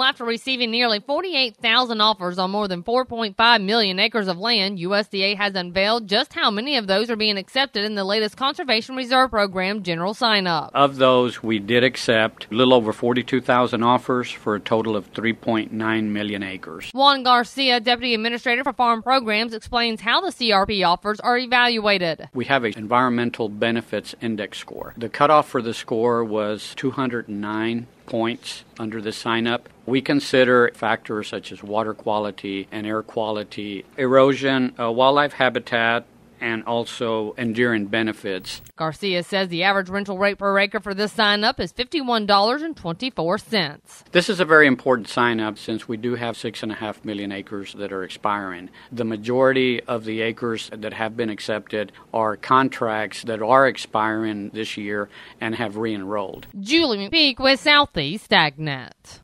after receiving nearly 48,000 offers on more than 4.5 million acres of land, USDA has unveiled just how many of those are being accepted in the latest Conservation Reserve Program general sign-up. Of those, we did accept a little over 42,000 offers for a total of 3.9 million acres. Juan Garcia, Deputy Administrator for Farm Programs, explains how the CRP offers are evaluated. We have an Environmental Benefits Index score. The cutoff for the score was 209 points under the sign-up. We consider factors such as water quality and air quality, erosion, wildlife habitat, and also enduring benefits. Garcia says the average rental rate per acre for this sign-up is $51.24. This is a very important sign-up since we do have 6.5 million acres that are expiring. The majority of the acres that have been accepted are contracts that are expiring this year and have re-enrolled. Julie McPeak with Southeast AgNet.